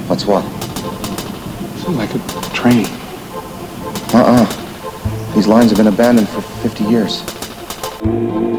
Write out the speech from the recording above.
What's what? Something like a train. These lines have been abandoned for 50 years.